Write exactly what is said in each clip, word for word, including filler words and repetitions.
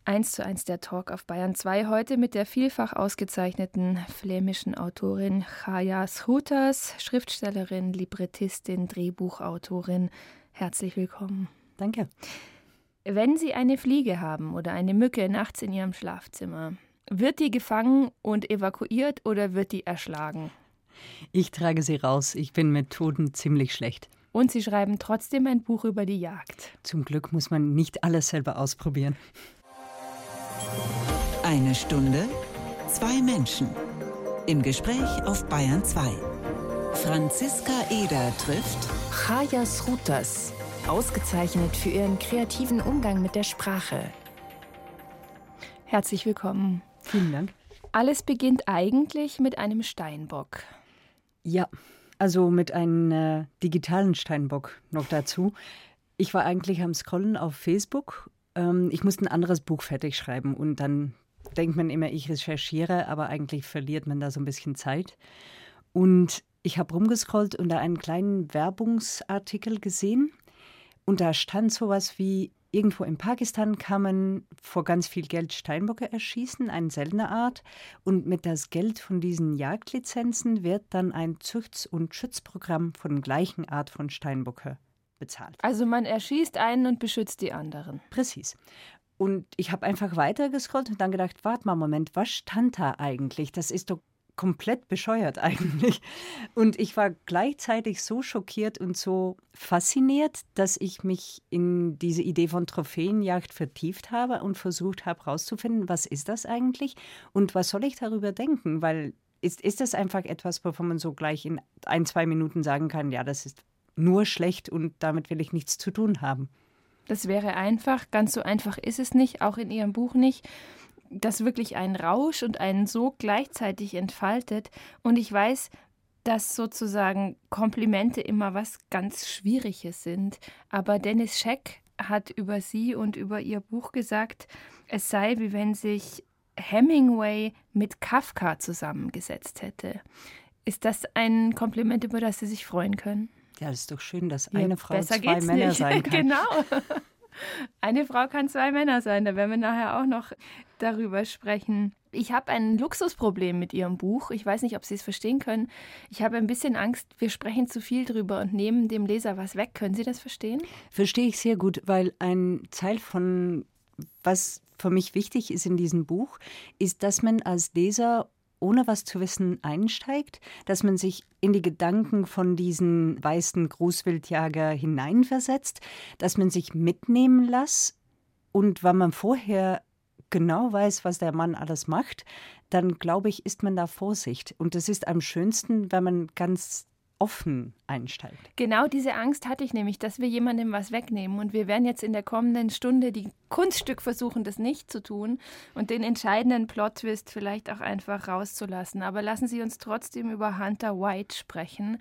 Eins zu eins der Talk auf Bayern zwei, heute mit der vielfach ausgezeichneten flämischen Autorin Chaya Schroeters, Schriftstellerin, Librettistin, Drehbuchautorin. Herzlich willkommen. Danke. Wenn Sie eine Fliege haben oder eine Mücke nachts in Ihrem Schlafzimmer, wird die gefangen und evakuiert oder wird die erschlagen? Ich trage sie raus. Ich bin mit Toten ziemlich schlecht. Und Sie schreiben trotzdem ein Buch über die Jagd. Zum Glück muss man nicht alles selber ausprobieren. Eine Stunde, zwei Menschen. Im Gespräch auf Bayern zwei. Franziska Eder trifft Chaya Schroeters, ausgezeichnet für ihren kreativen Umgang mit der Sprache. Herzlich willkommen. Vielen Dank. Alles beginnt eigentlich mit einem Steinbock. Ja, also mit einem äh, digitalen Steinbock noch dazu. Ich war eigentlich am Scrollen auf Facebook. Ähm, ich musste ein anderes Buch fertig schreiben und dann denkt man immer, ich recherchiere, aber eigentlich verliert man da so ein bisschen Zeit. Und ich habe rumgescrollt und da einen kleinen Werbungsartikel gesehen und da stand sowas wie: Irgendwo in Pakistan kann man vor ganz viel Geld Steinböcke erschießen, eine seltene Art. Und mit das Geld von diesen Jagdlizenzen wird dann ein Zuchts- und Schutzprogramm von der gleichen Art von Steinböcke bezahlt. Also man erschießt einen und beschützt die anderen. Präzis. Und ich habe einfach weitergescrollt und dann gedacht, warte mal, Moment, was stand da eigentlich? Das ist doch komplett bescheuert eigentlich. Und ich war gleichzeitig so schockiert und so fasziniert, dass ich mich in diese Idee von Trophäenjagd vertieft habe und versucht habe herauszufinden, was ist das eigentlich und was soll ich darüber denken? Weil ist, ist das einfach etwas, wovon man so gleich in ein, zwei Minuten sagen kann, ja, das ist nur schlecht und damit will ich nichts zu tun haben. Das wäre einfach, ganz so einfach ist es nicht, auch in Ihrem Buch nicht, dass wirklich ein Rausch und einen Sog gleichzeitig entfaltet. Und ich weiß, dass sozusagen Komplimente immer was ganz Schwieriges sind. Aber Dennis Scheck hat über Sie und über Ihr Buch gesagt, es sei, wie wenn sich Hemingway mit Kafka zusammengesetzt hätte. Ist das ein Kompliment, über das Sie sich freuen können? Ja, das ist doch schön, dass Ja, eine Frau besser zwei geht's Männer nicht. sein kann. Genau. Eine Frau kann zwei Männer sein, da werden wir nachher auch noch darüber sprechen. Ich habe ein Luxusproblem mit Ihrem Buch. Ich weiß nicht, ob Sie es verstehen können. Ich habe ein bisschen Angst, wir sprechen zu viel drüber und nehmen dem Leser was weg. Können Sie das verstehen? Verstehe ich sehr gut, weil ein Teil von, was für mich wichtig ist in diesem Buch, ist, dass man als Leser ohne was zu wissen einsteigt, dass man sich in die Gedanken von diesen weißen Großwildjager hineinversetzt, dass man sich mitnehmen lässt und wenn man vorher genau weiß, was der Mann alles macht, dann glaube ich, ist man da Vorsicht. Und das ist am schönsten, wenn man ganz offen einsteigt. Genau diese Angst hatte ich nämlich, dass wir jemandem was wegnehmen. Und wir werden jetzt in der kommenden Stunde die Kunststück versuchen, das nicht zu tun und den entscheidenden Plot-Twist vielleicht auch einfach rauszulassen. Aber lassen Sie uns trotzdem über Hunter White sprechen.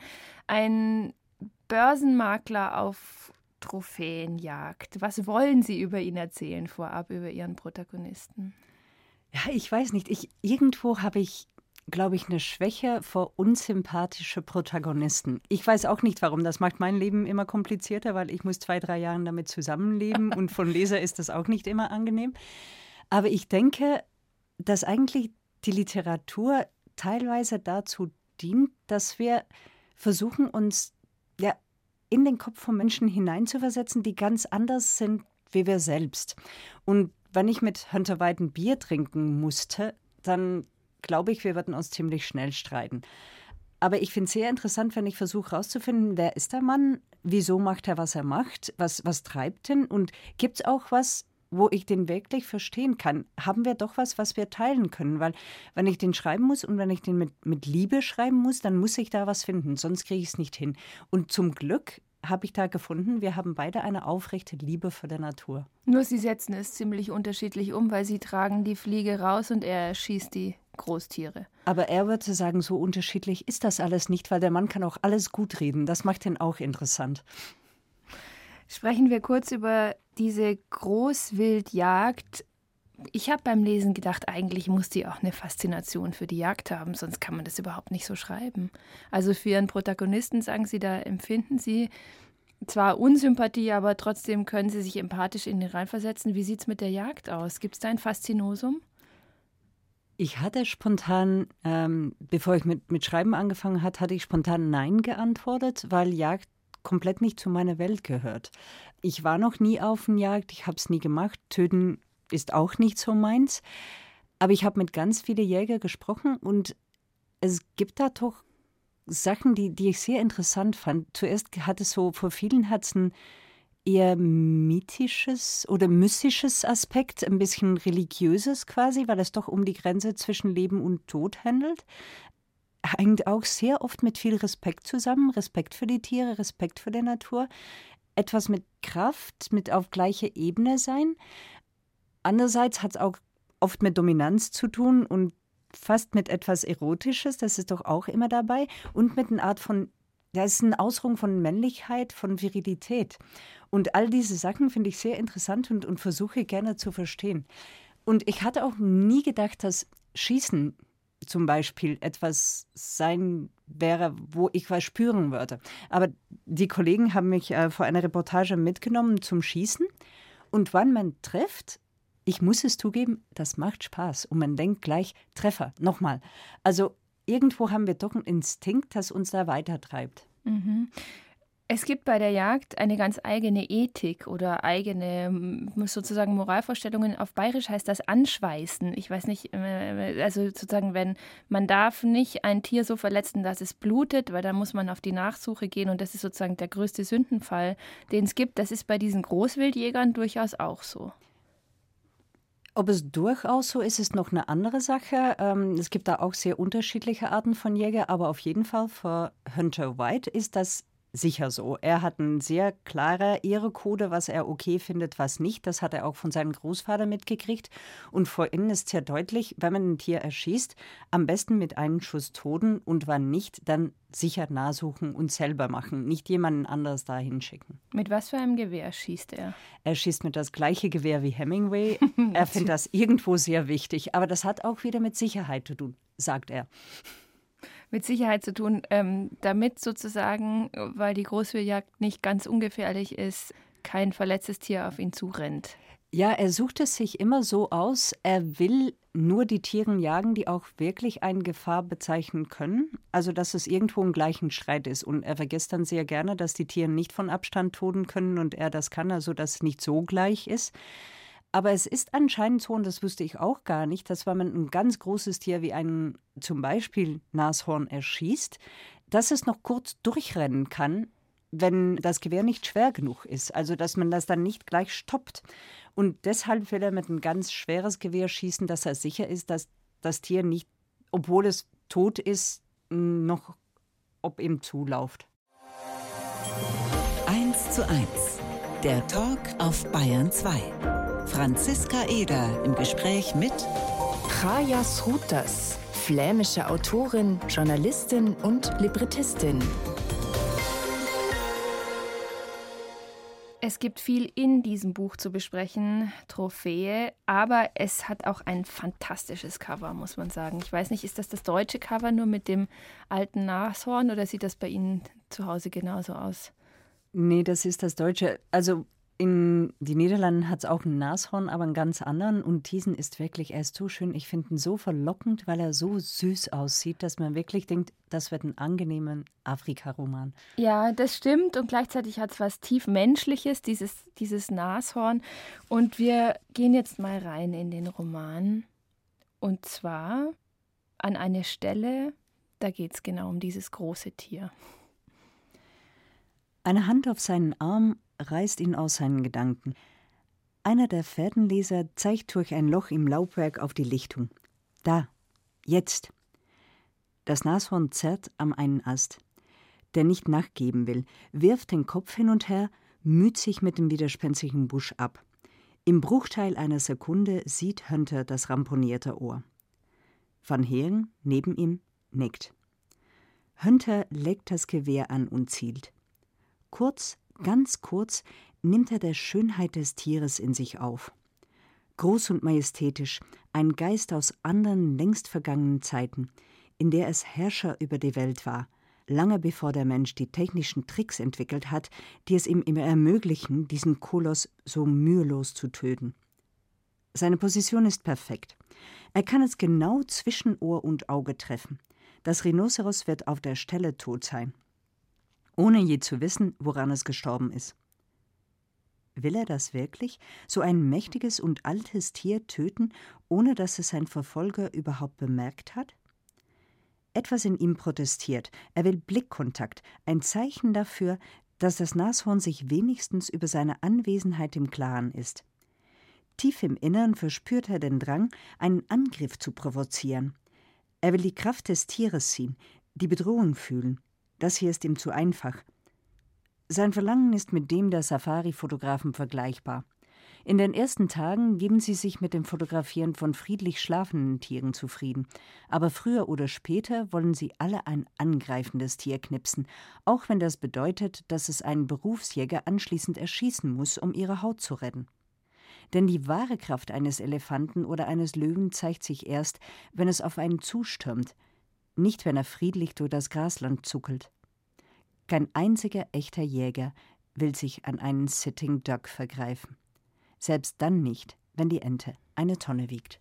Ein Börsenmakler auf Trophäenjagd. Was wollen Sie über ihn erzählen vorab, über Ihren Protagonisten? Ja, ich weiß nicht. Ich, irgendwo habe ich glaube ich, eine Schwäche vor unsympathische Protagonisten. Ich weiß auch nicht, warum. Das macht mein Leben immer komplizierter, weil ich muss zwei, drei Jahre damit zusammenleben und von Leser ist das auch nicht immer angenehm. Aber ich denke, dass eigentlich die Literatur teilweise dazu dient, dass wir versuchen, uns ja, in den Kopf von Menschen hineinzuversetzen, die ganz anders sind wie wir selbst. Und wenn ich mit Hunter White ein Bier trinken musste, dann glaube ich, wir würden uns ziemlich schnell streiten. Aber ich finde es sehr interessant, wenn ich versuche herauszufinden, wer ist der Mann, wieso macht er, was er macht, was, was treibt ihn und gibt es auch was, wo ich den wirklich verstehen kann? Haben wir doch was, was wir teilen können? Weil wenn ich den schreiben muss und wenn ich den mit, mit Liebe schreiben muss, dann muss ich da was finden, sonst kriege ich es nicht hin. Und zum Glück habe ich da gefunden, wir haben beide eine aufrechte Liebe für die Natur. Nur Sie setzen es ziemlich unterschiedlich um, weil Sie tragen die Fliege raus und er schießt die Großtiere. Aber er würde sagen, so unterschiedlich ist das alles nicht, weil der Mann kann auch alles gut reden. Das macht ihn auch interessant. Sprechen wir kurz über diese Großwildjagd. Ich habe beim Lesen gedacht, eigentlich muss die auch eine Faszination für die Jagd haben, sonst kann man das überhaupt nicht so schreiben. Also für Ihren Protagonisten, sagen Sie, da empfinden Sie zwar Unsympathie, aber trotzdem können Sie sich empathisch in ihn reinversetzen. Wie sieht es mit der Jagd aus? Gibt es da ein Faszinosum? Ich hatte spontan, ähm, bevor ich mit, mit Schreiben angefangen hatte, hatte ich spontan Nein geantwortet, weil Jagd komplett nicht zu meiner Welt gehört. Ich war noch nie auf einer Jagd, ich habe es nie gemacht. Töten ist auch nicht so meins. Aber ich habe mit ganz vielen Jägern gesprochen und es gibt da doch Sachen, die, die ich sehr interessant fand. Zuerst hat es so, vor vielen hat es ein eher mythisches oder mystisches Aspekt, ein bisschen religiöses quasi, weil es doch um die Grenze zwischen Leben und Tod handelt. Hängt auch sehr oft mit viel Respekt zusammen, Respekt für die Tiere, Respekt für die Natur. Etwas mit Kraft, mit auf gleicher Ebene sein. Andererseits hat es auch oft mit Dominanz zu tun und fast mit etwas Erotisches, das ist doch auch immer dabei. Und mit einer Art von, das ist eine Ausdruck von Männlichkeit, von Virilität. Und all diese Sachen finde ich sehr interessant und, und versuche gerne zu verstehen. Und ich hatte auch nie gedacht, dass Schießen zum Beispiel etwas sein wäre, wo ich was spüren würde. Aber die Kollegen haben mich äh, vor einer Reportage mitgenommen zum Schießen. Und wann man trifft, ich muss es zugeben, das macht Spaß. Und man denkt gleich, Treffer, nochmal. Also irgendwo haben wir doch einen Instinkt, das uns da weitertreibt. Mhm. Es gibt bei der Jagd eine ganz eigene Ethik oder eigene sozusagen Moralvorstellungen. Auf Bayerisch heißt das Anschweißen. Ich weiß nicht, also sozusagen, wenn man darf nicht ein Tier so verletzen, dass es blutet, weil dann muss man auf die Nachsuche gehen und das ist sozusagen der größte Sündenfall, den es gibt. Das ist bei diesen Großwildjägern durchaus auch so. Ob es durchaus so ist, ist noch eine andere Sache. Ähm, es gibt da auch sehr unterschiedliche Arten von Jäger, aber auf jeden Fall für Hunter White ist das sicher so. Er hat einen sehr klaren Ehrecode, was er okay findet, was nicht. Das hat er auch von seinem Großvater mitgekriegt. Und vor ihnen ist sehr deutlich, wenn man ein Tier erschießt, am besten mit einem Schuss toten und wann nicht, dann sicher nachsuchen und selber machen. Nicht jemanden anderes da hinschicken. Mit was für einem Gewehr schießt er? Er schießt mit das gleiche Gewehr wie Hemingway. Er findet das irgendwo sehr wichtig. Aber das hat auch wieder mit Sicherheit zu tun, sagt er. Mit Sicherheit zu tun, ähm, damit sozusagen, weil die Großwildjagd nicht ganz ungefährlich ist, kein verletztes Tier auf ihn zurennt. Ja, er sucht es sich immer so aus, er will nur die Tiere jagen, die auch wirklich eine Gefahr bezeichnen können. Also, dass es irgendwo im gleichen Streit ist. Und er vergisst dann sehr gerne, dass die Tiere nicht von Abstand toten können und er das kann, also dass es nicht so gleich ist. Aber es ist anscheinend so, und das wusste ich auch gar nicht, dass wenn man ein ganz großes Tier wie ein zum Beispiel Nashorn erschießt, dass es noch kurz durchrennen kann, wenn das Gewehr nicht schwer genug ist. Also dass man das dann nicht gleich stoppt. Und deshalb will er mit einem ganz schweres Gewehr schießen, dass er sicher ist, dass das Tier nicht, obwohl es tot ist, noch ob ihm zuläuft. eins zu eins. Der Talk auf Bayern zwei. Franziska Eder im Gespräch mit Kaya Srutas, flämische Autorin, Journalistin und Librettistin. Es gibt viel in diesem Buch zu besprechen, Trophäe, aber es hat auch ein fantastisches Cover, muss man sagen. Ich weiß nicht, ist das das deutsche Cover nur mit dem alten Nashorn oder sieht das bei Ihnen zu Hause genauso aus? Nee, das ist das deutsche. Also in die Niederlanden hat es auch einen Nashorn, aber einen ganz anderen. Und diesen ist wirklich, er ist so schön. Ich finde ihn so verlockend, weil er so süß aussieht, dass man wirklich denkt, das wird ein angenehmer Afrika-Roman. Ja, das stimmt. Und gleichzeitig hat es was tief Menschliches, dieses, dieses Nashorn. Und wir gehen jetzt mal rein in den Roman. Und zwar an eine Stelle, da geht es genau um dieses große Tier. Eine Hand auf seinen Arm reißt ihn aus seinen Gedanken. Einer der Fährtenleser zeigt durch ein Loch im Laubwerk auf die Lichtung. Da, jetzt. Das Nashorn zerrt am einen Ast, der nicht nachgeben will, wirft den Kopf hin und her, müht sich mit dem widerspenstigen Busch ab. Im Bruchteil einer Sekunde sieht Hunter das ramponierte Ohr. Van Heeren, neben ihm, nickt. Hunter legt das Gewehr an und zielt. Kurz, ganz kurz, nimmt er der Schönheit des Tieres in sich auf. Groß und majestätisch, ein Geist aus anderen, längst vergangenen Zeiten, in der es Herrscher über die Welt war, lange bevor der Mensch die technischen Tricks entwickelt hat, die es ihm immer ermöglichen, diesen Koloss so mühelos zu töten. Seine Position ist perfekt. Er kann es genau zwischen Ohr und Auge treffen. Das Rhinoceros wird auf der Stelle tot sein, ohne je zu wissen, woran es gestorben ist. Will er das wirklich, so ein mächtiges und altes Tier töten, ohne dass es sein Verfolger überhaupt bemerkt hat? Etwas in ihm protestiert. Er will Blickkontakt, ein Zeichen dafür, dass das Nashorn sich wenigstens über seine Anwesenheit im Klaren ist. Tief im Innern verspürt er den Drang, einen Angriff zu provozieren. Er will die Kraft des Tieres ziehen, die Bedrohung fühlen. Das hier ist ihm zu einfach. Sein Verlangen ist mit dem der Safari-Fotografen vergleichbar. In den ersten Tagen geben sie sich mit dem Fotografieren von friedlich schlafenden Tieren zufrieden. Aber früher oder später wollen sie alle ein angreifendes Tier knipsen, auch wenn das bedeutet, dass es einen Berufsjäger anschließend erschießen muss, um ihre Haut zu retten. Denn die wahre Kraft eines Elefanten oder eines Löwen zeigt sich erst, wenn es auf einen zustürmt, nicht wenn er friedlich durch das Grasland zuckelt. Kein einziger echter Jäger will sich an einen Sitting Duck vergreifen. Selbst dann nicht, wenn die Ente eine Tonne wiegt.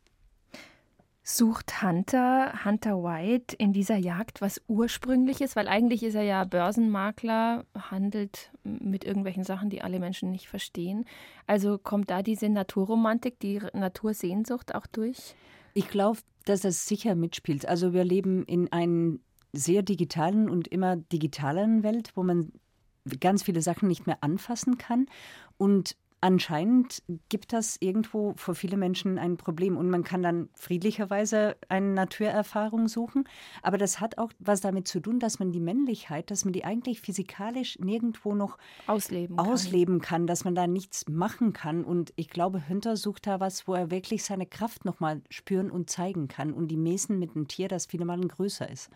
Sucht Hunter, Hunter White in dieser Jagd was Ursprüngliches? Weil eigentlich ist er ja Börsenmakler, handelt mit irgendwelchen Sachen, die alle Menschen nicht verstehen. Also kommt da diese Naturromantik, die Natursehnsucht auch durch? Ich glaube, dass das sicher mitspielt. Also wir leben in einer sehr digitalen und immer digitaleren Welt, wo man ganz viele Sachen nicht mehr anfassen kann. Und anscheinend gibt das irgendwo für viele Menschen ein Problem und man kann dann friedlicherweise eine Naturerfahrung suchen. Aber das hat auch was damit zu tun, dass man die Männlichkeit, dass man die eigentlich physikalisch nirgendwo noch ausleben kann, ausleben kann, dass man da nichts machen kann. Und ich glaube, Hunter sucht da was, wo er wirklich seine Kraft nochmal spüren und zeigen kann. Und die Messen mit einem Tier, das viele Male größer ist.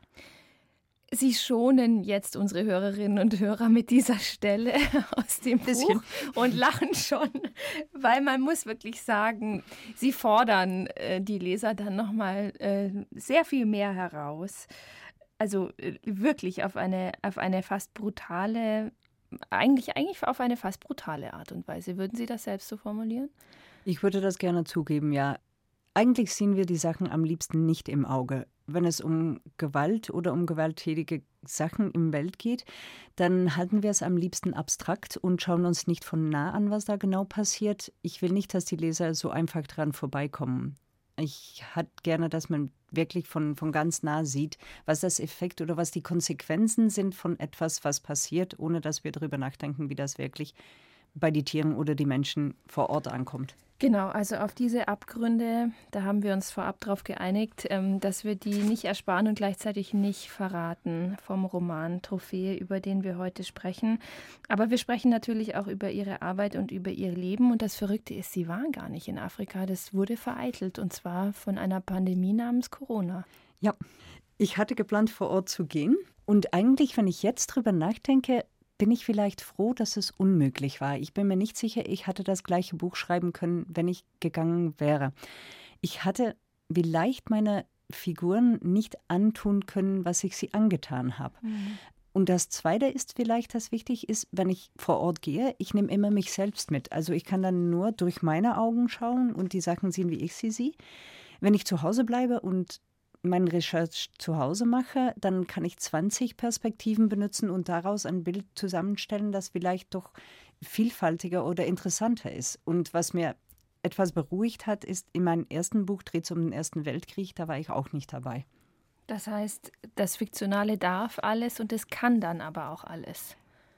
Sie schonen jetzt unsere Hörerinnen und Hörer mit dieser Stelle aus dem Buch und lachen schon, weil man muss wirklich sagen, Sie fordern äh, die Leser dann nochmal äh, sehr viel mehr heraus. Also äh, wirklich auf eine, auf eine fast brutale, eigentlich, eigentlich auf eine fast brutale Art und Weise. Würden Sie das selbst so formulieren? Ich würde das gerne zugeben, ja. Eigentlich sehen wir die Sachen am liebsten nicht im Auge. Wenn es um Gewalt oder um gewalttätige Sachen im Welt geht, dann halten wir es am liebsten abstrakt und schauen uns nicht von nah an, was da genau passiert. Ich will nicht, dass die Leser so einfach dran vorbeikommen. Ich hätte gerne, dass man wirklich von, von ganz nah sieht, was das Effekt oder was die Konsequenzen sind von etwas, was passiert, ohne dass wir darüber nachdenken, wie das wirklich bei den Tieren oder die Menschen vor Ort ankommt. Genau, also auf diese Abgründe, da haben wir uns vorab darauf geeinigt, ähm, dass wir die nicht ersparen und gleichzeitig nicht verraten vom Roman Trophäe, über den wir heute sprechen. Aber wir sprechen natürlich auch über ihre Arbeit und über ihr Leben. Und das Verrückte ist, sie waren gar nicht in Afrika. Das wurde vereitelt, und zwar von einer Pandemie namens Corona. Ja, ich hatte geplant, vor Ort zu gehen. Und eigentlich, wenn ich jetzt drüber nachdenke, bin ich vielleicht froh, dass es unmöglich war. Ich bin mir nicht sicher, ich hätte das gleiche Buch schreiben können, wenn ich gegangen wäre. Ich hatte vielleicht meine Figuren nicht antun können, was ich sie angetan habe. Mhm. Und das Zweite ist vielleicht, das wichtig ist, wenn ich vor Ort gehe, ich nehme immer mich selbst mit. Also ich kann dann nur durch meine Augen schauen und die Sachen sehen, wie ich sie sehe. Wenn ich zu Hause bleibe und meine Recherche zu Hause mache, dann kann ich zwanzig Perspektiven benutzen und daraus ein Bild zusammenstellen, das vielleicht doch vielfältiger oder interessanter ist. Und was mir etwas beruhigt hat, ist, in meinem ersten Buch dreht es um den Ersten Weltkrieg, da war ich auch nicht dabei. Das heißt, das Fiktionale darf alles und es kann dann aber auch alles.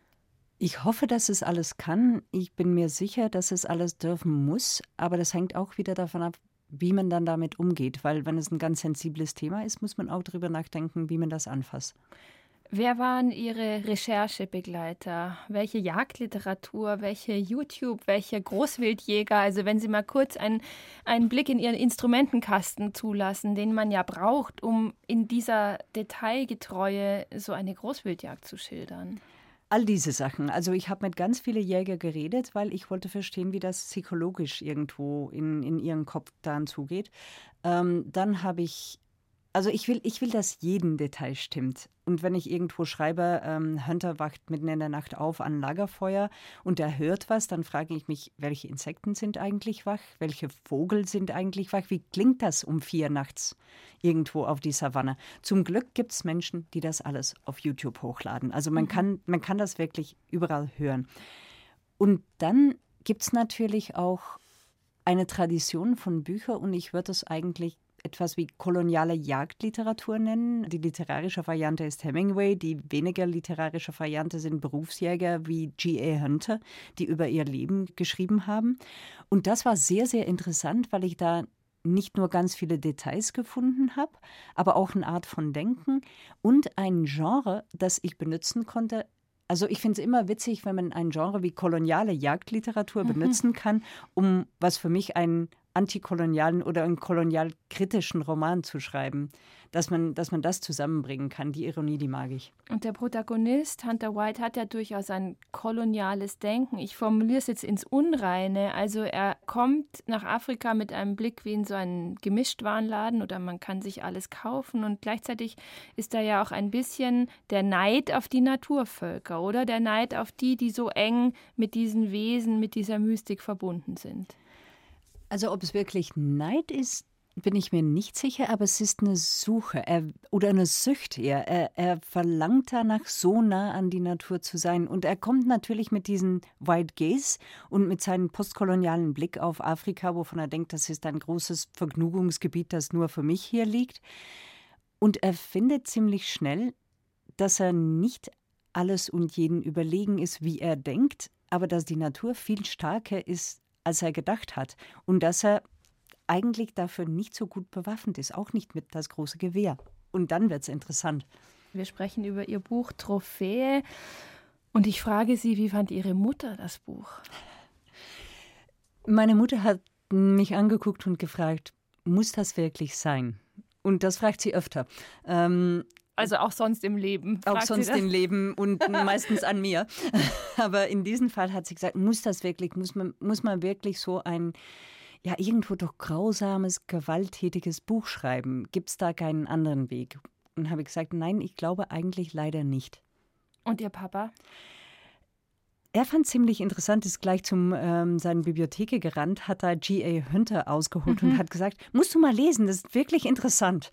Ich hoffe, dass es alles kann. Ich bin mir sicher, dass es alles dürfen muss, aber das hängt auch wieder davon ab, wie man dann damit umgeht, weil wenn es ein ganz sensibles Thema ist, muss man auch darüber nachdenken, wie man das anfasst. Wer waren Ihre Recherchebegleiter? Welche Jagdliteratur, welche YouTube, welche Großwildjäger? Also wenn Sie mal kurz einen, einen Blick in Ihren Instrumentenkasten zulassen, den man ja braucht, um in dieser Detailgetreue so eine Großwildjagd zu schildern. All diese Sachen. Also ich habe mit ganz vielen Jägern geredet, weil ich wollte verstehen, wie das psychologisch irgendwo in, in ihren Kopf dann zugeht. Ähm, dann habe ich Also ich will, ich will, dass jeden Detail stimmt. Und wenn ich irgendwo schreibe, ähm, Hunter wacht mitten in der Nacht auf an Lagerfeuer und er hört was, dann frage ich mich, welche Insekten sind eigentlich wach? Welche Vogel sind eigentlich wach? Wie klingt das um vier nachts irgendwo auf die Savanne? Zum Glück gibt es Menschen, die das alles auf YouTube hochladen. Also man, mhm. kann, man kann das wirklich überall hören. Und dann gibt es natürlich auch eine Tradition von Büchern und ich würde es eigentlich etwas wie koloniale Jagdliteratur nennen. Die literarische Variante ist Hemingway, die weniger literarische Variante sind Berufsjäger wie G A Hunter, die über ihr Leben geschrieben haben. Und das war sehr, sehr interessant, weil ich da nicht nur ganz viele Details gefunden habe, aber auch eine Art von Denken und ein Genre, das ich benutzen konnte. Also ich finde es immer witzig, wenn man ein Genre wie koloniale Jagdliteratur mhm. benutzen kann, um was für mich ein antikolonialen oder einen kolonialkritischen Roman zu schreiben, dass man, dass man das zusammenbringen kann. Die Ironie, die mag ich. Und der Protagonist, Hunter White, hat ja durchaus ein koloniales Denken. Ich formuliere es jetzt ins Unreine. Also er kommt nach Afrika mit einem Blick wie in so einen Gemischtwarenladen oder man kann sich alles kaufen. Und gleichzeitig ist da ja auch ein bisschen der Neid auf die Naturvölker, oder? Der Neid auf die, die so eng mit diesen Wesen, mit dieser Mystik verbunden sind. Also ob es wirklich Neid ist, bin ich mir nicht sicher, aber es ist eine Suche er, oder eine Sucht eher. Er, er verlangt danach, so nah an die Natur zu sein. Und er kommt natürlich mit diesem White Gaze und mit seinem postkolonialen Blick auf Afrika, wovon er denkt, das ist ein großes Vergnügungsgebiet, das nur für mich hier liegt. Und er findet ziemlich schnell, dass er nicht alles und jeden überlegen ist, wie er denkt, aber dass die Natur viel stärker ist, als er gedacht hat. Und dass er eigentlich dafür nicht so gut bewaffnet ist, auch nicht mit das große Gewehr. Und dann wird es interessant. Wir sprechen über Ihr Buch Trophäe. Und ich frage Sie, wie fand Ihre Mutter das Buch? Meine Mutter hat mich angeguckt und gefragt, muss das wirklich sein? Und das fragt sie öfter. Ähm, Also auch sonst im Leben. Auch sonst im Leben und meistens an mir. Aber in diesem Fall hat sie gesagt, muss das wirklich, muss man, muss man wirklich so ein, ja, irgendwo doch grausames, gewalttätiges Buch schreiben? Gibt es da keinen anderen Weg? Und habe ich gesagt, nein, ich glaube eigentlich leider nicht. Und Ihr Papa? Er fand ziemlich interessant, ist gleich zum ähm, seiner Bibliothek gerannt, hat da G A Hunter ausgeholt mhm. und hat gesagt, musst du mal lesen, das ist wirklich interessant.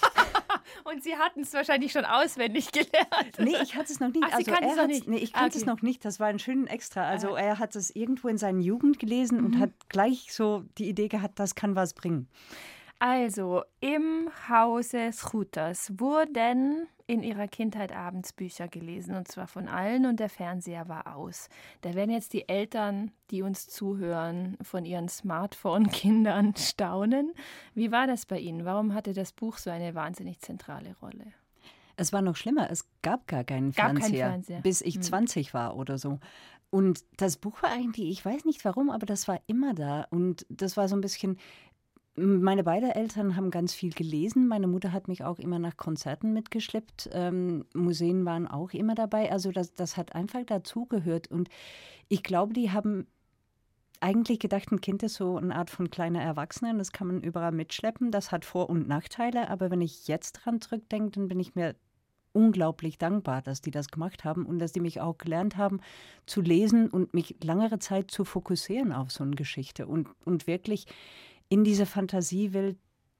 Und Sie hatten es wahrscheinlich schon auswendig gelernt. Nee, ich hatte es noch nicht. Ach, Sie also kannten es noch nicht? Nee, ich kannte okay. es noch nicht. Das war ein schöner Extra. Also ah. er hat es irgendwo in seiner Jugend gelesen mhm. und hat gleich so die Idee gehabt, das kann was bringen. Also, im Hause Schuters wurden in ihrer Kindheit abends Bücher gelesen, und zwar von allen, und der Fernseher war aus. Da werden jetzt die Eltern, die uns zuhören, von ihren Smartphone-Kindern staunen. Wie war das bei Ihnen? Warum hatte das Buch so eine wahnsinnig zentrale Rolle? Es war noch schlimmer, es gab gar keinen gab Fernseher, kein Fernseher, bis ich hm. zwanzig war oder so. Und das Buch war eigentlich, ich weiß nicht warum, aber das war immer da. Und das war so ein bisschen... Meine beiden Eltern haben ganz viel gelesen. Meine Mutter hat mich auch immer nach Konzerten mitgeschleppt. Ähm, Museen waren auch immer dabei. Also das, das hat einfach dazugehört. Und ich glaube, die haben eigentlich gedacht, ein Kind ist so eine Art von kleiner Erwachsener. Das kann man überall mitschleppen. Das hat Vor- und Nachteile. Aber wenn ich jetzt dran zurückdenke, dann bin ich mir unglaublich dankbar, dass die das gemacht haben und dass die mich auch gelernt haben zu lesen und mich langere Zeit zu fokussieren auf so eine Geschichte und, und wirklich in diese Fantasiewelt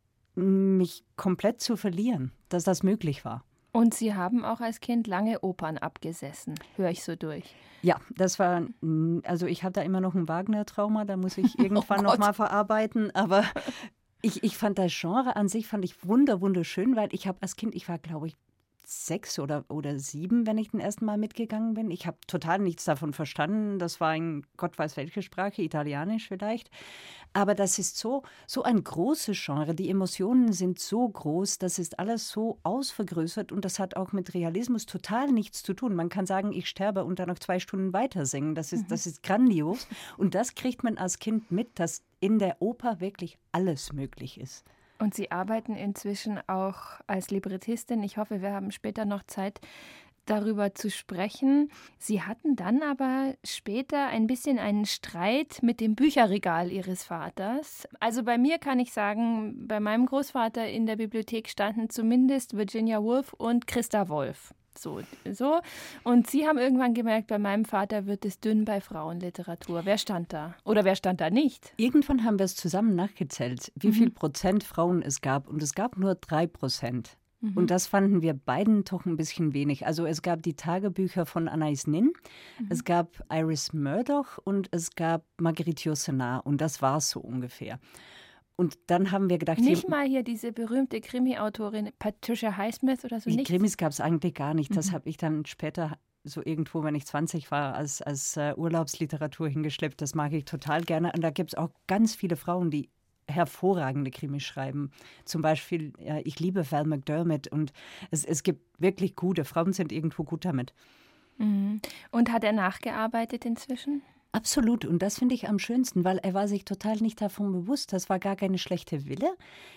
mich komplett zu verlieren, dass das möglich war. Und Sie haben auch als Kind lange Opern abgesessen, höre ich so durch. Ja, das war, also ich habe da immer noch ein Wagner-Trauma, da muss ich irgendwann oh noch mal verarbeiten, aber ich, ich fand das Genre an sich, fand ich wunder, wunderschön, weil ich habe als Kind, ich war glaube ich sechs oder, oder sieben, wenn ich den ersten Mal mitgegangen bin. Ich habe total nichts davon verstanden. Das war in Gott weiß welche Sprache, Italienisch vielleicht. Aber das ist so, so ein großes Genre. Die Emotionen sind so groß, das ist alles so ausvergrößert und das hat auch mit Realismus total nichts zu tun. Man kann sagen, ich sterbe und dann noch zwei Stunden weiter singen. Das ist, mhm. das ist grandios. Und das kriegt man als Kind mit, dass in der Oper wirklich alles möglich ist. Und Sie arbeiten inzwischen auch als Librettistin. Ich hoffe, wir haben später noch Zeit, darüber zu sprechen. Sie hatten dann aber später ein bisschen einen Streit mit dem Bücherregal Ihres Vaters. Also bei mir kann ich sagen, bei meinem Großvater in der Bibliothek standen zumindest Virginia Woolf und Christa Wolf. So, so. Und Sie haben irgendwann gemerkt, bei meinem Vater wird es dünn bei Frauenliteratur. Wer stand da? Oder wer stand da nicht? Irgendwann haben wir es zusammen nachgezählt, wie Mhm. viel Prozent Frauen es gab. Und es gab nur drei Prozent. Mhm. Und das fanden wir beiden doch ein bisschen wenig. Also es gab die Tagebücher von Anais Nin, Mhm. es gab Iris Murdoch und es gab Marguerite Yourcenar. Und das war es so ungefähr. Und dann haben wir gedacht, Nicht hier, mal hier diese berühmte Krimi-Autorin Patricia Highsmith oder so, die nicht? Krimis gab es eigentlich gar nicht. Das Mhm. habe ich dann später so irgendwo, wenn ich zwanzig war, als, als uh, Urlaubsliteratur hingeschleppt. Das mag ich total gerne. Und da gibt es auch ganz viele Frauen, die hervorragende Krimis schreiben. Zum Beispiel, ja, ich liebe Val McDermott und es, es gibt wirklich gute. Frauen sind irgendwo gut damit. Mhm. Und hat er nachgearbeitet inzwischen? Absolut. Und das finde ich am schönsten, weil er war sich total nicht davon bewusst. Das war gar keine schlechte Wille.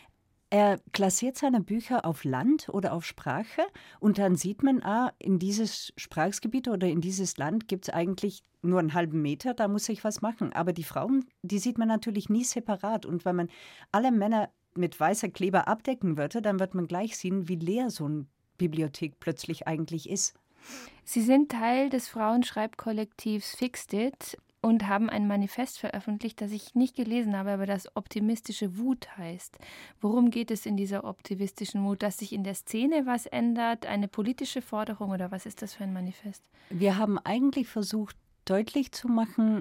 Er klassiert seine Bücher auf Land oder auf Sprache und dann sieht man, ah, in dieses Sprachgebiet oder in dieses Land gibt es eigentlich nur einen halben Meter, da muss ich was machen. Aber die Frauen, die sieht man natürlich nie separat. Und wenn man alle Männer mit weißer Kleber abdecken würde, dann wird man gleich sehen, wie leer so eine Bibliothek plötzlich eigentlich ist. Sie sind Teil des Frauenschreibkollektivs Fixed It und haben ein Manifest veröffentlicht, das ich nicht gelesen habe, aber das optimistische Wut heißt. Worum geht es in dieser optimistischen Wut? Dass sich in der Szene was ändert, eine politische Forderung oder was ist das für ein Manifest? Wir haben eigentlich versucht, deutlich zu machen,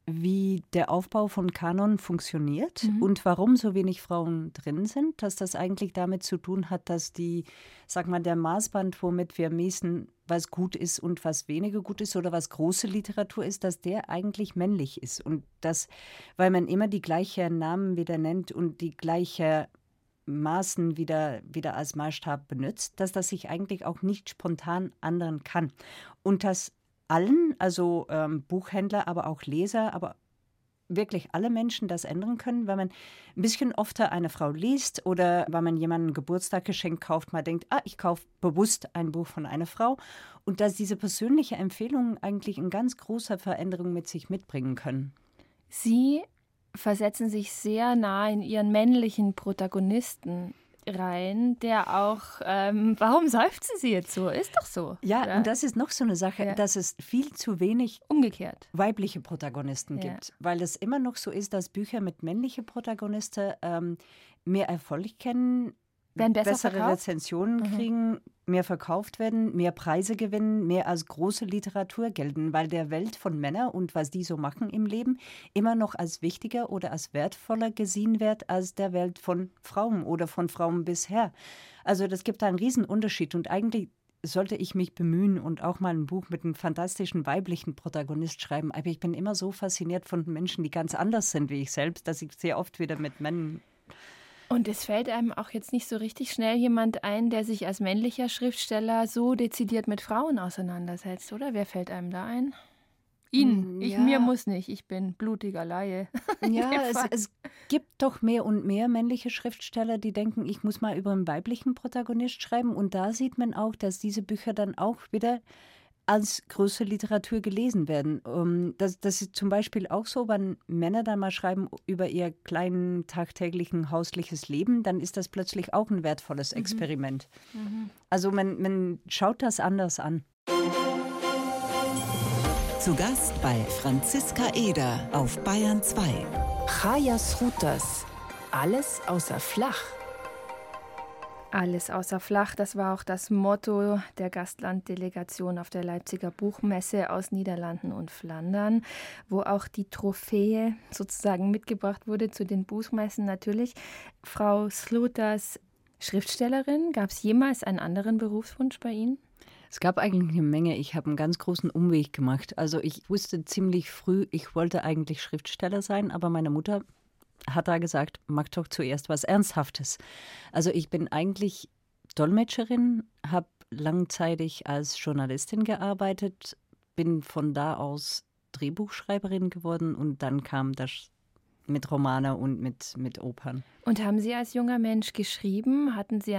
wie der Aufbau von Kanon funktioniert Mhm. und warum so wenig Frauen drin sind, dass das eigentlich damit zu tun hat, dass die, sag mal, der Maßband, womit wir messen, was gut ist und was weniger gut ist oder was große Literatur ist, dass der eigentlich männlich ist. Und das, weil man immer die gleichen Namen wieder nennt und die gleiche Maßen wieder, wieder als Maßstab benutzt, dass das sich eigentlich auch nicht spontan ändern kann. Und das allen, also ähm, Buchhändler, aber auch Leser, aber wirklich alle Menschen das ändern können, weil man ein bisschen öfter eine Frau liest oder weil man jemandem ein Geburtstagsgeschenk kauft, mal denkt, ah, ich kaufe bewusst ein Buch von einer Frau und dass diese persönliche Empfehlungen eigentlich eine ganz große Veränderung mit sich mitbringen können. Sie versetzen sich sehr nah in ihren männlichen Protagonisten rein, der auch, ähm, warum seufzen Sie jetzt so? Ist doch so. Ja, oder? und das ist noch so eine Sache, Ja. dass es viel zu wenig Umgekehrt. weibliche Protagonisten Ja. gibt, weil es immer noch so ist, dass Bücher mit männlichen Protagonisten ähm, mehr Erfolg kennen, Werden besser bessere verkauft? Rezensionen Mhm. kriegen, mehr verkauft werden, mehr Preise gewinnen, mehr als große Literatur gelten, weil der Welt von Männern und was die so machen im Leben immer noch als wichtiger oder als wertvoller gesehen wird als der Welt von Frauen oder von Frauen bisher. Also das gibt da einen riesen Unterschied und eigentlich sollte ich mich bemühen und auch mal ein Buch mit einem fantastischen weiblichen Protagonist schreiben. Aber ich bin immer so fasziniert von Menschen, die ganz anders sind wie ich selbst, dass ich sehr oft wieder mit Männern. Und es fällt einem auch jetzt nicht so richtig schnell jemand ein, der sich als männlicher Schriftsteller so dezidiert mit Frauen auseinandersetzt, oder? Wer fällt einem da ein? Ihn. Mm, Ich, ja. Mir muss nicht. Ich bin blutiger Laie. Ja, dem es, Fall. es gibt doch mehr und mehr männliche Schriftsteller, die denken, ich muss mal über einen weiblichen Protagonist schreiben. Und da sieht man auch, dass diese Bücher dann auch wieder als große Literatur gelesen werden. Um, das, das ist zum Beispiel auch so, wenn Männer dann mal schreiben über ihr kleinen tagtäglichen hausliches Leben, dann ist das plötzlich auch ein wertvolles Experiment. Mhm. Also man, man schaut das anders an. Zu Gast bei Franziska Eder auf Bayern zwei. Chajas Rutas. Alles außer flach. Alles außer flach, das war auch das Motto der Gastlanddelegation auf der Leipziger Buchmesse aus Niederlanden und Flandern, wo auch die Trophäe sozusagen mitgebracht wurde zu den Buchmessen natürlich. Frau Sluters, Schriftstellerin, gab es jemals einen anderen Berufswunsch bei Ihnen? Es gab eigentlich eine Menge. Ich habe einen ganz großen Umweg gemacht. Also ich wusste ziemlich früh, ich wollte eigentlich Schriftsteller sein, aber meine Mutter hat da gesagt, mach doch zuerst was Ernsthaftes. Also ich bin eigentlich Dolmetscherin, habe langzeitig als Journalistin gearbeitet, bin von da aus Drehbuchschreiberin geworden und dann kam das mit Romane und mit, mit Opern. Und haben Sie als junger Mensch geschrieben? Hatten Sie ein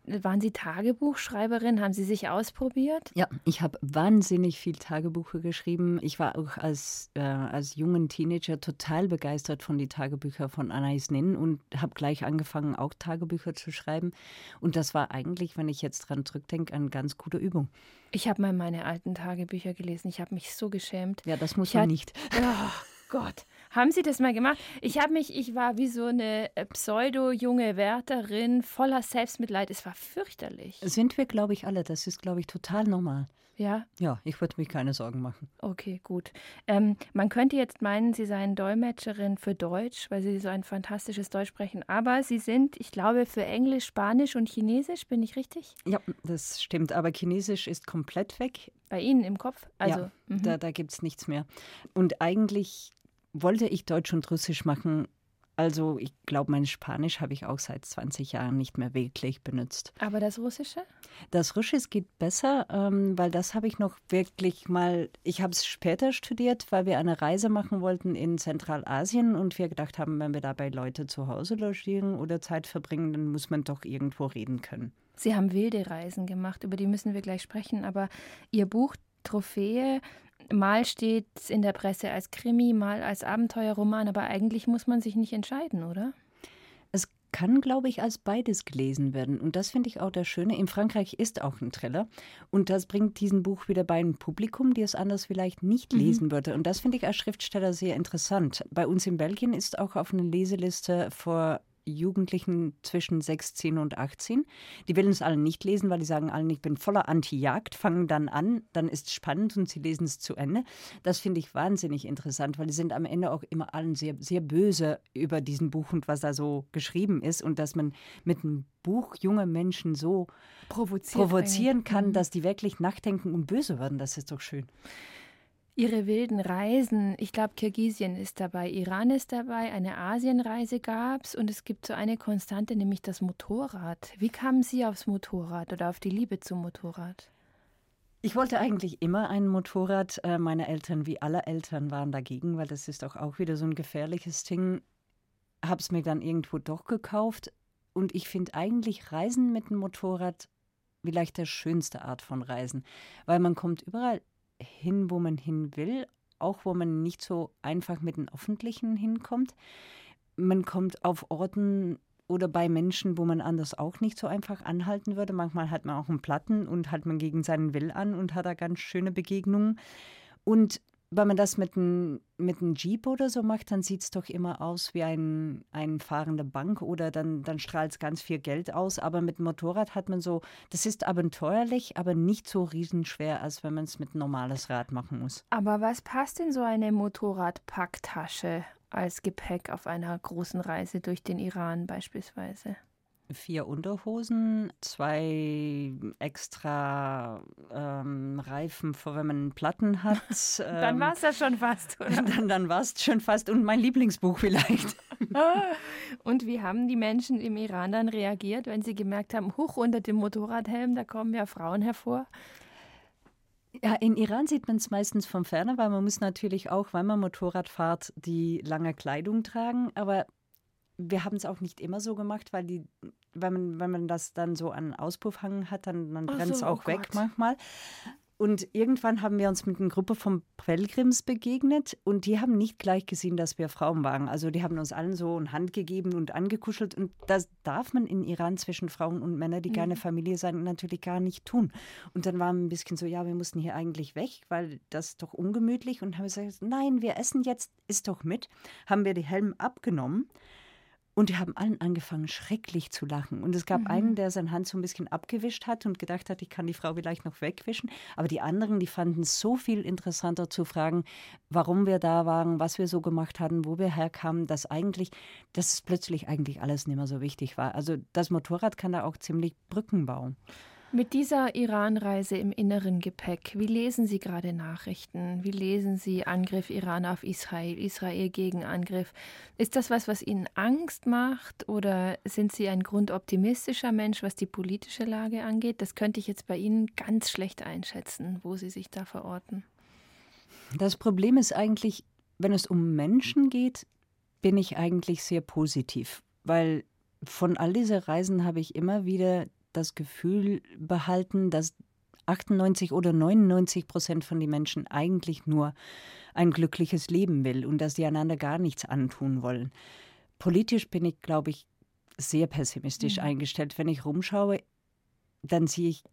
waren Sie Tagebuchschreiberin? Haben Sie sich ausprobiert? Ja, ich habe wahnsinnig viel Tagebücher geschrieben. Ich war auch als, äh, als jungen Teenager total begeistert von den Tagebüchern von Anais Nin und habe gleich angefangen, auch Tagebücher zu schreiben. Und das war eigentlich, wenn ich jetzt dran zurückdenke, eine ganz gute Übung. Ich habe mal meine alten Tagebücher gelesen. Ich habe mich so geschämt. Ja, das muss ich man hat, nicht. Oh Gott. Haben Sie das mal gemacht? Ich habe mich, ich war wie so eine pseudo-junge Wärterin voller Selbstmitleid. Es war fürchterlich. Sind wir, glaube ich, alle. Das ist, glaube ich, total normal. Ja? Ja, ich würde mich keine Sorgen machen. Okay, gut. Ähm, man könnte jetzt meinen, Sie seien Dolmetscherin für Deutsch, weil Sie so ein fantastisches Deutsch sprechen. Aber Sie sind, ich glaube, für Englisch, Spanisch und Chinesisch. Bin ich richtig? Ja, das stimmt. Aber Chinesisch ist komplett weg. Bei Ihnen im Kopf? Also, ja, mhm. da, da gibt es nichts mehr. Und eigentlich wollte ich Deutsch und Russisch machen. Also ich glaube, mein Spanisch habe ich auch seit zwanzig Jahren nicht mehr wirklich benutzt. Aber das Russische? Das Russisch geht besser, ähm, weil das habe ich noch wirklich mal, ich habe es später studiert, weil wir eine Reise machen wollten in Zentralasien und wir gedacht haben, wenn wir dabei Leute zu Hause logieren oder Zeit verbringen, dann muss man doch irgendwo reden können. Sie haben wilde Reisen gemacht, über die müssen wir gleich sprechen, aber Ihr Buch Trophäe, mal steht es in der Presse als Krimi, mal als Abenteuerroman, aber eigentlich muss man sich nicht entscheiden, oder? Es kann, glaube ich, als beides gelesen werden. Und das finde ich auch das Schöne. In Frankreich ist auch ein Thriller. Und das bringt diesen Buch wieder bei einem Publikum, die es anders vielleicht nicht lesen mhm. würde. Und das finde ich als Schriftsteller sehr interessant. Bei uns in Belgien ist auch auf einer Leseliste vor Jugendlichen zwischen sechs, zehn und achtzehn. Die wollen es alle nicht lesen, weil die sagen allen, ich bin voller Anti-Jagd, fangen dann an, dann ist es spannend und sie lesen es zu Ende. Das finde ich wahnsinnig interessant, weil die sind am Ende auch immer allen sehr, sehr böse über diesen Buch und was da so geschrieben ist und dass man mit einem Buch junge Menschen so Provoziert provozieren kann, mhm. dass die wirklich nachdenken und böse werden. Das ist doch schön. Ihre wilden Reisen, ich glaube, Kirgisien ist dabei, Iran ist dabei, eine Asienreise gab es und es gibt so eine Konstante, nämlich das Motorrad. Wie kamen Sie aufs Motorrad oder auf die Liebe zum Motorrad? Ich wollte eigentlich immer ein Motorrad. Meine Eltern, wie alle Eltern, waren dagegen, weil das ist doch auch wieder so ein gefährliches Ding. Habe es mir dann irgendwo doch gekauft und ich finde eigentlich Reisen mit dem Motorrad vielleicht der schönste Art von Reisen, weil man kommt überall hin, wo man hin will, auch wo man nicht so einfach mit den Öffentlichen hinkommt. Man kommt auf Orten oder bei Menschen, wo man anders auch nicht so einfach anhalten würde. Manchmal hat man auch einen Platten und hat man gegen seinen Will an und hat da ganz schöne Begegnungen. Und wenn man das mit einem mit einem Jeep oder so macht, dann sieht es doch immer aus wie ein, ein fahrende Bank oder dann, dann strahlt es ganz viel Geld aus. Aber mit dem Motorrad hat man so, das ist abenteuerlich, aber nicht so riesenschwer, als wenn man es mit einem normales Rad machen muss. Aber was passt in so eine Motorradpacktasche als Gepäck auf einer großen Reise durch den Iran beispielsweise? Vier Unterhosen, zwei extra ähm, Reifen, für wenn man Platten hat. Ähm, dann war es ja schon fast, oder? Dann, dann war es schon fast. Und mein Lieblingsbuch vielleicht. Und wie haben die Menschen im Iran dann reagiert, wenn sie gemerkt haben, huch, unter dem Motorradhelm, da kommen ja Frauen hervor? Ja, in Iran sieht man es meistens von ferne, weil man muss natürlich auch, wenn man Motorrad fährt, die lange Kleidung tragen. Aber wir haben es auch nicht immer so gemacht, weil die, wenn man, wenn man das dann so an Auspuff hangen hat, dann, dann brennt es so, auch oh weg Gott. manchmal. Und irgendwann haben wir uns mit einer Gruppe von Pilgrims begegnet und die haben nicht gleich gesehen, dass wir Frauen waren. Also die haben uns allen so eine Hand gegeben und angekuschelt und das darf man in Iran zwischen Frauen und Männern, die mhm. keine Familie sind, natürlich gar nicht tun. Und dann waren wir ein bisschen so, ja, wir mussten hier eigentlich weg, weil das ist doch ungemütlich und haben gesagt, nein, wir essen jetzt, isst doch mit. Haben wir die Helme abgenommen. Und die haben allen angefangen, schrecklich zu lachen. Und es gab mhm. einen, der seine Hand so ein bisschen abgewischt hat und gedacht hat, ich kann die Frau vielleicht noch wegwischen. Aber die anderen, die fanden es so viel interessanter zu fragen, warum wir da waren, was wir so gemacht hatten, wo wir herkamen, dass eigentlich, dass es plötzlich eigentlich alles nicht mehr so wichtig war. Also das Motorrad kann da auch ziemlich Brücken bauen. Mit dieser Iran-Reise im inneren Gepäck, wie lesen Sie gerade Nachrichten? Wie lesen Sie Angriff Iran auf Israel, Israel Gegenangriff? Ist das was, was Ihnen Angst macht oder sind Sie ein grundoptimistischer Mensch, was die politische Lage angeht? Das könnte ich jetzt bei Ihnen ganz schlecht einschätzen, wo Sie sich da verorten. Das Problem ist eigentlich, wenn es um Menschen geht, bin ich eigentlich sehr positiv, weil von all diesen Reisen habe ich immer wieder das Gefühl behalten, dass achtundneunzig oder neunundneunzig Prozent von den Menschen eigentlich nur ein glückliches Leben will und dass die einander gar nichts antun wollen. Politisch bin ich, glaube ich, sehr pessimistisch mhm. eingestellt. Wenn ich rumschaue, dann sehe ich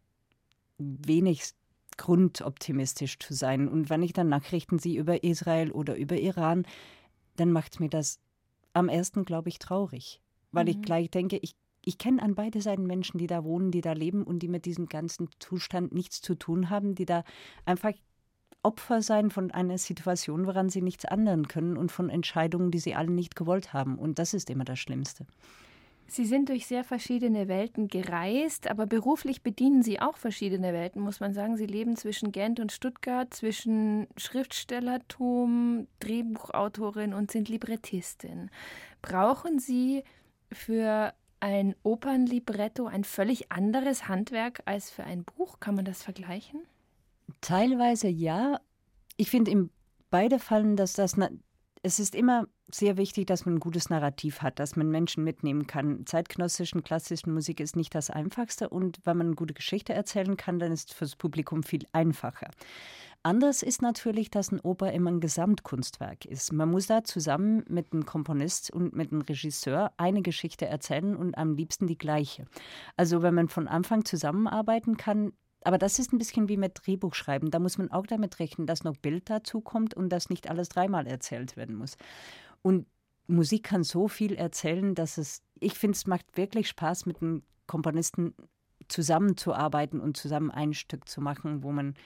wenig Grund, optimistisch zu sein. Und wenn ich dann Nachrichten sehe über Israel oder über Iran, dann macht mir das am ersten, glaube ich, traurig. Weil mhm. ich gleich denke, ich Ich kenne an beide Seiten Menschen, die da wohnen, die da leben und die mit diesem ganzen Zustand nichts zu tun haben, die da einfach Opfer sein von einer Situation, woran sie nichts ändern können und von Entscheidungen, die sie alle nicht gewollt haben. Und das ist immer das Schlimmste. Sie sind durch sehr verschiedene Welten gereist, aber beruflich bedienen Sie auch verschiedene Welten, muss man sagen. Sie leben zwischen Gent und Stuttgart, zwischen Schriftstellertum, Drehbuchautorin und sind Librettistin. Brauchen Sie für ein Opernlibretto ein völlig anderes Handwerk als für ein Buch? Kann man das vergleichen? Teilweise ja. Ich finde in beide Fällen, dass das, na- es ist immer sehr wichtig, dass man ein gutes Narrativ hat, dass man Menschen mitnehmen kann. Zeitgenössischen, klassischen Musik ist nicht das Einfachste und wenn man eine gute Geschichte erzählen kann, dann ist es für das Publikum viel einfacher. Anders ist natürlich, dass eine Oper immer ein Gesamtkunstwerk ist. Man muss da zusammen mit einem Komponist und mit einem Regisseur eine Geschichte erzählen und am liebsten die gleiche. Also wenn man von Anfang zusammenarbeiten kann, aber das ist ein bisschen wie mit Drehbuchschreiben. Da muss man auch damit rechnen, dass noch Bild dazu kommt und dass nicht alles dreimal erzählt werden muss. Und Musik kann so viel erzählen, dass es, ich finde, es macht wirklich Spaß, mit einem Komponisten zusammenzuarbeiten und zusammen ein Stück zu machen, wo man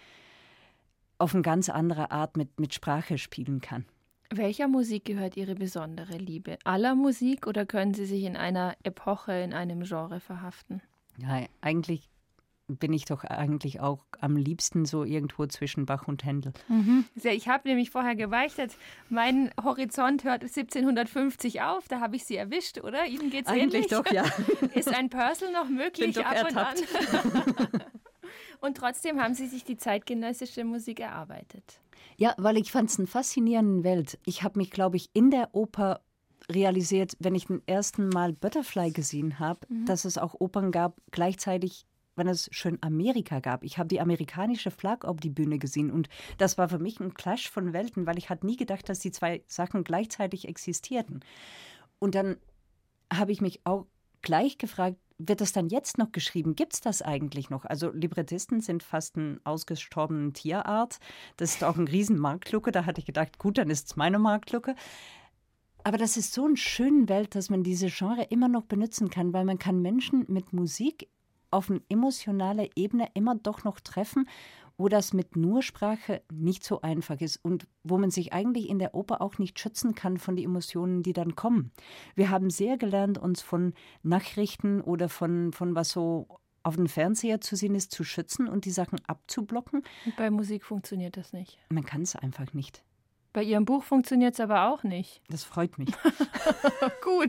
auf eine ganz andere Art mit, mit Sprache spielen kann. Welcher Musik gehört Ihre besondere Liebe? Aller Musik oder können Sie sich in einer Epoche, in einem Genre verhaften? Ja, eigentlich bin ich doch eigentlich auch am liebsten so irgendwo zwischen Bach und Händel. Mhm. Ich habe nämlich vorher geweichert, mein Horizont hört siebzehnhundertfünfzig auf, da habe ich Sie erwischt, oder? Ihnen geht es ähnlich? Eigentlich doch, ja. Ist ein Purcell noch möglich? Bin doch ab ertappt. Und an? Und trotzdem haben Sie sich die zeitgenössische Musik erarbeitet. Ja, weil ich fand es eine faszinierende Welt. Ich habe mich, glaube ich, in der Oper realisiert, wenn ich den ersten Mal Butterfly gesehen habe, mhm. dass es auch Opern gab, gleichzeitig, wenn es schon Amerika gab. Ich habe die amerikanische Flagge auf die Bühne gesehen und das war für mich ein Clash von Welten, weil ich hatte nie gedacht, dass die zwei Sachen gleichzeitig existierten. Und dann habe ich mich auch gleich gefragt, wird das dann jetzt noch geschrieben? Gibt es das eigentlich noch? Also Librettisten sind fast eine ausgestorbene Tierart. Das ist auch eine riesen Marktlücke. Da hatte ich gedacht, gut, dann ist es meine Marktlücke. Aber das ist so eine schöne Welt, dass man diese Genre immer noch benutzen kann, weil man kann Menschen mit Musik auf eine emotionale Ebene immer doch noch treffen, wo das mit nur Sprache nicht so einfach ist und wo man sich eigentlich in der Oper auch nicht schützen kann von den Emotionen, die dann kommen. Wir haben sehr gelernt, uns von Nachrichten oder von, von was so auf dem Fernseher zu sehen ist, zu schützen und die Sachen abzublocken. Und bei Musik funktioniert das nicht. Man kann es einfach nicht. Bei Ihrem Buch funktioniert es aber auch nicht. Das freut mich. Gut.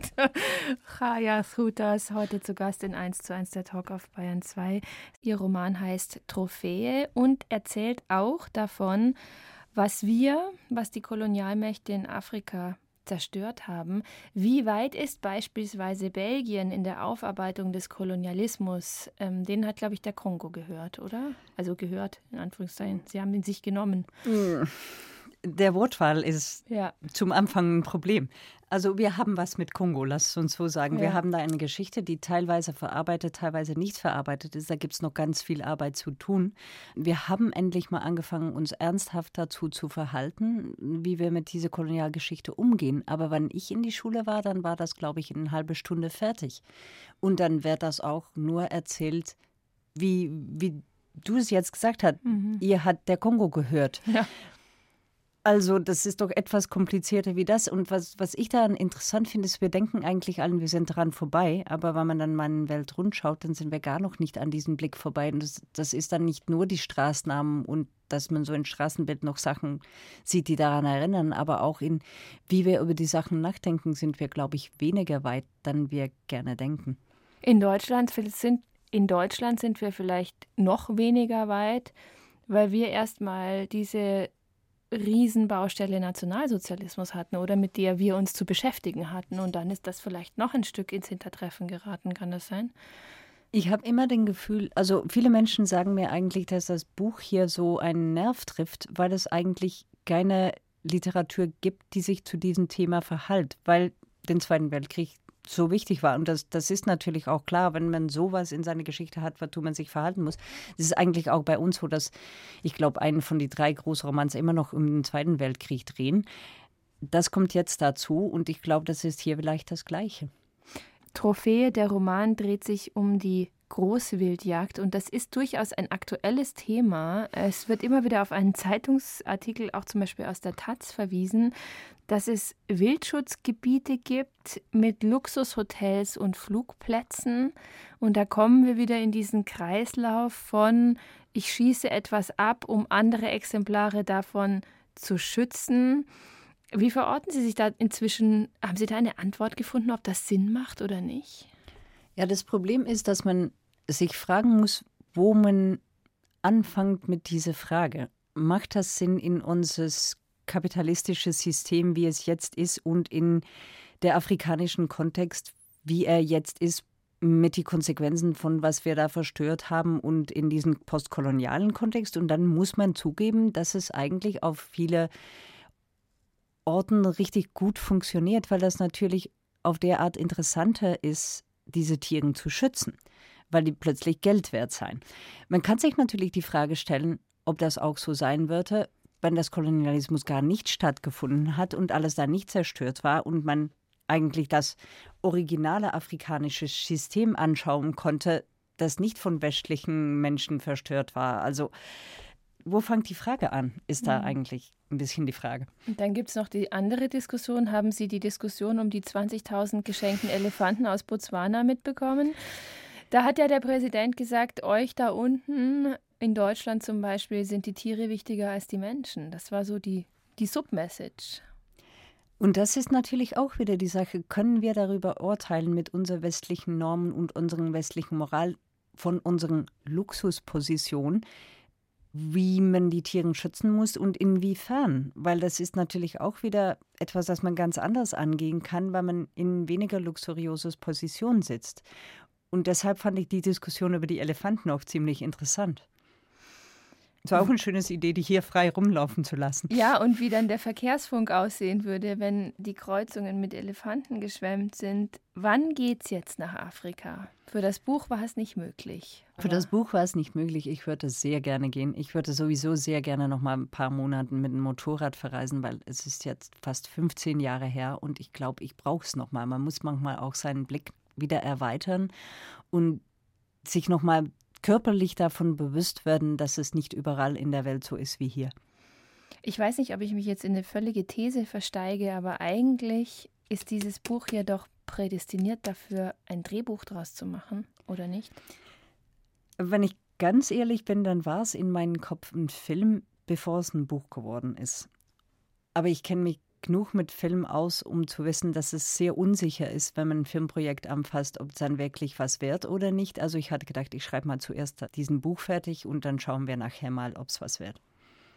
Chaya Srutas, heute zu Gast in eins zu eins der Talk auf Bayern zwei. Ihr Roman heißt Trophäe und erzählt auch davon, was wir, was die Kolonialmächte in Afrika zerstört haben. Wie weit ist beispielsweise Belgien in der Aufarbeitung des Kolonialismus? Ähm, den hat, glaube ich, der Kongo gehört, oder? Also gehört, in Anführungszeichen. Sie haben ihn sich genommen. Der Wortwahl ist ja zum Anfang ein Problem. Also wir haben was mit Kongo, lass es uns so sagen. Ja. Wir haben da eine Geschichte, die teilweise verarbeitet, teilweise nicht verarbeitet ist. Da gibt es noch ganz viel Arbeit zu tun. Wir haben endlich mal angefangen, uns ernsthaft dazu zu verhalten, wie wir mit dieser Kolonialgeschichte umgehen. Aber wenn ich in die Schule war, dann war das, glaube ich, in einer halben Stunde fertig. Und dann wird das auch nur erzählt, wie, wie du es jetzt gesagt hast. Mhm. Ihr hat der Kongo gehört. Ja. Also das ist doch etwas komplizierter wie das. Und was, was ich daran interessant finde, ist, wir denken eigentlich allen, wir sind daran vorbei. Aber wenn man dann mal in die Welt rund schaut, dann sind wir gar noch nicht an diesem Blick vorbei. Und das, das ist dann nicht nur die Straßennamen und dass man so in Straßenbild noch Sachen sieht, die daran erinnern. Aber auch in, wie wir über die Sachen nachdenken, sind wir, glaube ich, weniger weit, dann wir gerne denken. In Deutschland sind, in Deutschland sind wir vielleicht noch weniger weit, weil wir erstmal diese Riesenbaustelle Nationalsozialismus hatten oder mit der wir uns zu beschäftigen hatten. Und dann ist das vielleicht noch ein Stück ins Hintertreffen geraten. Kann das sein? Ich habe immer den Gefühl, also viele Menschen sagen mir eigentlich, dass das Buch hier so einen Nerv trifft, weil es eigentlich keine Literatur gibt, die sich zu diesem Thema verhält, weil den Zweiten Weltkrieg so wichtig war. Und das, das ist natürlich auch klar, wenn man sowas in seiner Geschichte hat, wozu man sich verhalten muss. Das ist eigentlich auch bei uns so, dass ich glaube, einen von den drei Großromans immer noch um den Zweiten Weltkrieg drehen. Das kommt jetzt dazu und ich glaube, das ist hier vielleicht das Gleiche. Trophäe, der Roman dreht sich um die Großwildjagd und das ist durchaus ein aktuelles Thema. Es wird immer wieder auf einen Zeitungsartikel, auch zum Beispiel aus der Taz, verwiesen, dass es Wildschutzgebiete gibt mit Luxushotels und Flugplätzen. Und da kommen wir wieder in diesen Kreislauf von, ich schieße etwas ab, um andere Exemplare davon zu schützen. Wie verorten Sie sich da inzwischen? Haben Sie da eine Antwort gefunden, ob das Sinn macht oder nicht? Ja, das Problem ist, dass man sich fragen muss, wo man anfängt mit dieser Frage. Macht das Sinn in unser kapitalistisches System, wie es jetzt ist und in der afrikanischen Kontext, wie er jetzt ist, mit den Konsequenzen von, was wir da verstört haben und in diesem postkolonialen Kontext? Und dann muss man zugeben, dass es eigentlich auf viele Orten richtig gut funktioniert, weil das natürlich auf der Art interessanter ist, diese Tiere zu schützen, weil die plötzlich Geld wert sein. Man kann sich natürlich die Frage stellen, ob das auch so sein würde, wenn das Kolonialismus gar nicht stattgefunden hat und alles da nicht zerstört war und man eigentlich das originale afrikanische System anschauen konnte, das nicht von westlichen Menschen verstört war. Also wo fängt die Frage an, ist da eigentlich ein bisschen die Frage. Und dann gibt es noch die andere Diskussion. Haben Sie die Diskussion um die zwanzigtausend geschenkten Elefanten aus Botswana mitbekommen? Da hat ja der Präsident gesagt, euch da unten in Deutschland zum Beispiel sind die Tiere wichtiger als die Menschen. Das war so die, die Submessage. Und das ist natürlich auch wieder die Sache, können wir darüber urteilen mit unseren westlichen Normen und unseren westlichen Moral von unseren Luxuspositionen, wie man die Tiere schützen muss und inwiefern. Weil das ist natürlich auch wieder etwas, das man ganz anders angehen kann, weil man in weniger luxuriöses Position sitzt. Und deshalb fand ich die Diskussion über die Elefanten auch ziemlich interessant. Es war auch eine schöne Idee, die hier frei rumlaufen zu lassen. Ja, und wie dann der Verkehrsfunk aussehen würde, wenn die Kreuzungen mit Elefanten geschwemmt sind. Wann geht's jetzt nach Afrika? Für das Buch war es nicht möglich. Für das Buch war es nicht möglich. Ich würde sehr gerne gehen. Ich würde sowieso sehr gerne noch mal ein paar Monate mit dem Motorrad verreisen, weil es ist jetzt fast fünfzehn Jahre her und ich glaube, ich brauche es noch mal. Man muss manchmal auch seinen Blick wieder erweitern und sich noch mal körperlich davon bewusst werden, dass es nicht überall in der Welt so ist wie hier. Ich weiß nicht, ob ich mich jetzt in eine völlige These versteige, aber eigentlich ist dieses Buch ja doch prädestiniert dafür, ein Drehbuch draus zu machen, oder nicht? Wenn ich ganz ehrlich bin, dann war es in meinem Kopf ein Film, bevor es ein Buch geworden ist. Aber ich kenne mich genug mit Film aus, um zu wissen, dass es sehr unsicher ist, wenn man ein Filmprojekt anfasst, ob es dann wirklich was wird oder nicht. Also ich hatte gedacht, ich schreibe mal zuerst diesen Buch fertig und dann schauen wir nachher mal, ob es was wird.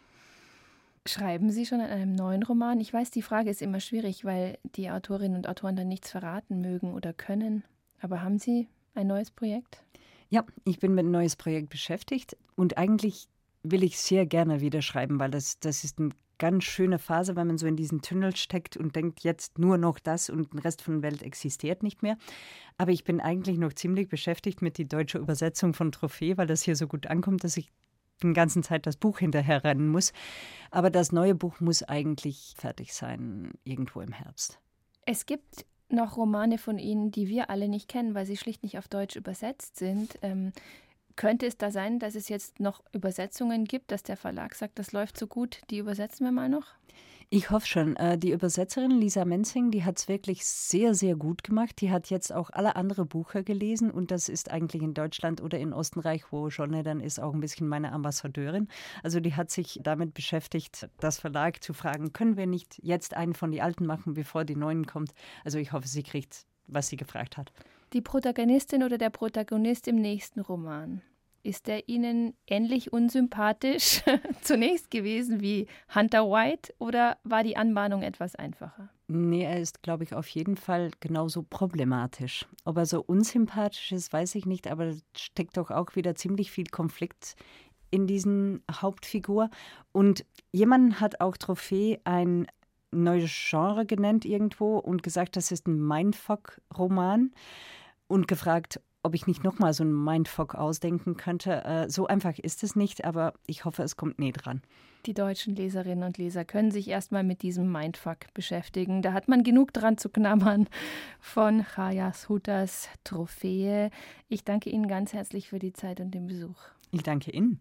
Schreiben Sie schon an einem neuen Roman? Ich weiß, die Frage ist immer schwierig, weil die Autorinnen und Autoren dann nichts verraten mögen oder können. Aber haben Sie ein neues Projekt? Ja, ich bin mit einem neues Projekt beschäftigt und eigentlich will ich sehr gerne wieder schreiben, weil das, das ist eine ganz schöne Phase, wenn man so in diesen Tunnel steckt und denkt, jetzt nur noch das und der Rest von der Welt existiert nicht mehr. Aber ich bin eigentlich noch ziemlich beschäftigt mit der deutschen Übersetzung von Trophäe, weil das hier so gut ankommt, dass ich die ganze Zeit das Buch hinterher rennen muss. Aber das neue Buch muss eigentlich fertig sein, irgendwo im Herbst. Es gibt noch Romane von Ihnen, die wir alle nicht kennen, weil sie schlicht nicht auf Deutsch übersetzt sind. Ähm, könnte es da sein, dass es jetzt noch Übersetzungen gibt, dass der Verlag sagt, das läuft so gut, die übersetzen wir mal noch? Ich hoffe schon. Die Übersetzerin Lisa Menzing, die hat es wirklich sehr, sehr gut gemacht. Die hat jetzt auch alle anderen Bücher gelesen und das ist eigentlich in Deutschland oder in Österreich, wo Jonne dann ist, auch ein bisschen meine Ambassadeurin. Also die hat sich damit beschäftigt, das Verlag zu fragen, können wir nicht jetzt einen von den Alten machen, bevor die Neuen kommt. Also ich hoffe, sie kriegt, was sie gefragt hat. Die Protagonistin oder der Protagonist im nächsten Roman. Ist der Ihnen ähnlich unsympathisch zunächst gewesen wie Hunter White oder war die Anbahnung etwas einfacher? Nee, er ist, glaube ich, auf jeden Fall genauso problematisch. Ob er so unsympathisch ist, weiß ich nicht, aber es steckt doch auch wieder ziemlich viel Konflikt in diesen Hauptfigur. Und jemand hat auch Trophäe ein neues Genre genannt irgendwo und gesagt, das ist ein Mindfuck-Roman und gefragt, ob ich nicht nochmal so einen Mindfuck ausdenken könnte. Äh, so einfach ist es nicht, aber ich hoffe, es kommt nie dran. Die deutschen Leserinnen und Leser können sich erstmal mit diesem Mindfuck beschäftigen. Da hat man genug dran zu knabbern von Chaya Shutas Trophäe. Ich danke Ihnen ganz herzlich für die Zeit und den Besuch. Ich danke Ihnen.